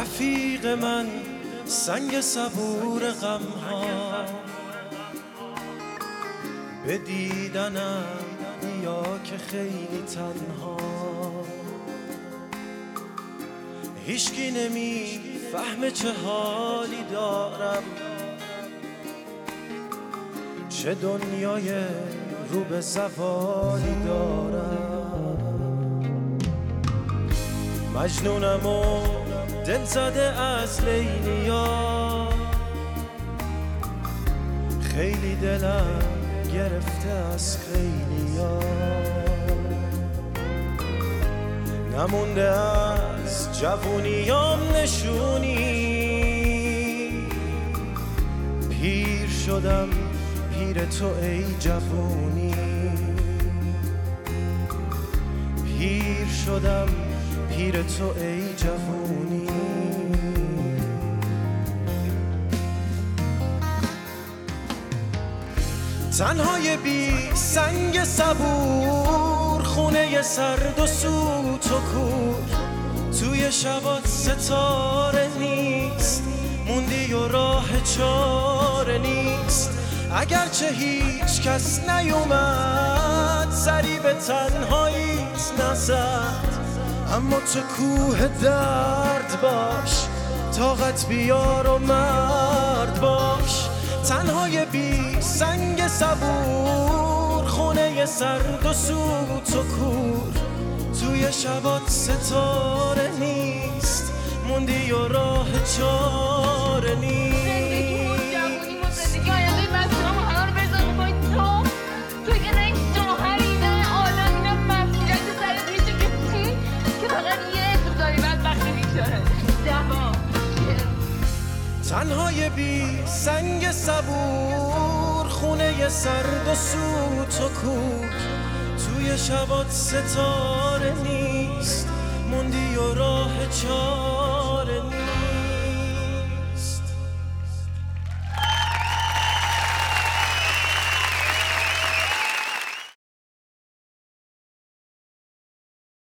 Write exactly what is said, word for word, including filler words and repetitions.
رفیق من سنگ صبور غم ها، به دیدنم یا که خیلی تنها، هیچکی نمی فهمه چه حالی دارم، چه دنیای رو به زوالی دارم. مجنونم و دل زده از لیلیا، خیلی دلم گرفته از خیلیا، نمونده از جوونیام نشونی، پیر شدم پیر تو ای جوونی، پیر شدم پیر تو ای جوونی. تنهای بی سنگ صبور، خونه سرد و سوت و کور، توی شبات ستاره نیست، موندی و راه چاره نیست. اگرچه هیچ کس نیومد سری به تنهاییت نزد، اما تو کوه درد باش، طاقت بیار و مرد باش. تنهای بی سنگ صبور، خونه سرد و سوت و کور، توی شبات ستاره نیست، موندی و راه چاره نیست. تنهای بی سنگ صبور، خونه سرد و سوت و کور، توی شبات ستاره نیست، موندی و راه چاره